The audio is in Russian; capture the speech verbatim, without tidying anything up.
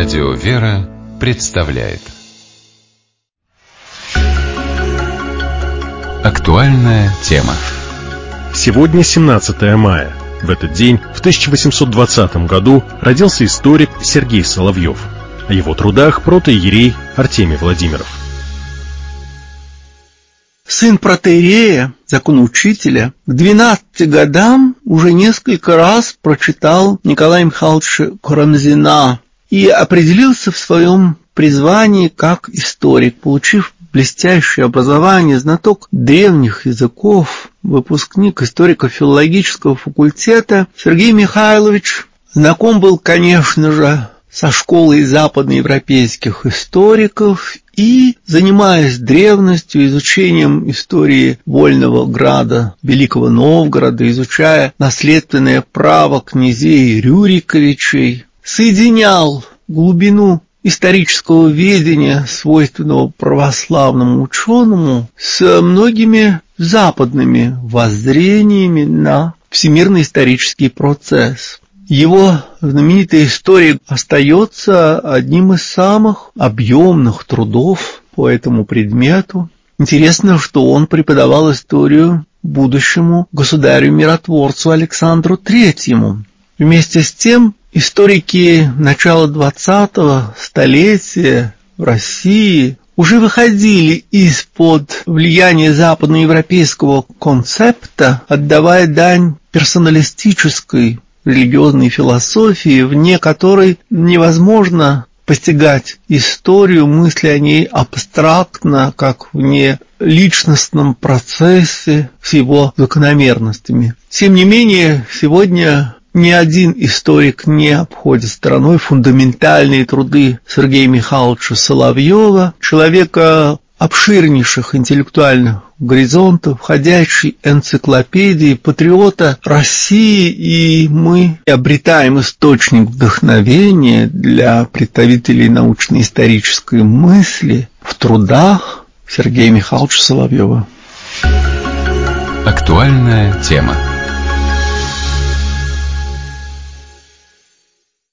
Радио «Вера» представляет актуальная тема. Сегодня семнадцатое мая. В этот день, в тысяча восемьсот двадцатом году, родился историк Сергей Соловьев. О его трудах протоиерей Артемий Владимиров. Сын протоиерея, законоучителя, к двенадцати годам уже несколько раз прочитал Николая Михайловича Карамзина и определился в своем призвании как историк, получив блестящее образование, знаток древних языков, выпускник историко-филологического факультета. Сергей Михайлович знаком был, конечно же, со школой западноевропейских историков и, занимаясь древностью, изучением истории Вольного Града, Великого Новгорода, изучая наследственное право князей Рюриковичей, соединял глубину исторического ведения, свойственного православному ученому, с многими западными воззрениями на всемирный исторический процесс. Его знаменитая история остается одним из самых объемных трудов по этому предмету. Интересно, что он преподавал историю будущему государю-миротворцу Александру Третьему. Вместе с тем, историки начала двадцатого столетия в России уже выходили из-под влияния западноевропейского концепта, отдавая дань персоналистической религиозной философии, вне которой невозможно постигать историю, мысли о ней абстрактно, как вне личностном процессе с его закономерностями. Тем не менее, сегодня ни один историк не обходит стороной фундаментальные труды Сергея Михайловича Соловьева, человека обширнейших интеллектуальных горизонтов, ходячей энциклопедии, патриота России, и мы обретаем источник вдохновения для представителей научно-исторической мысли в трудах Сергея Михайловича Соловьева. Актуальная тема.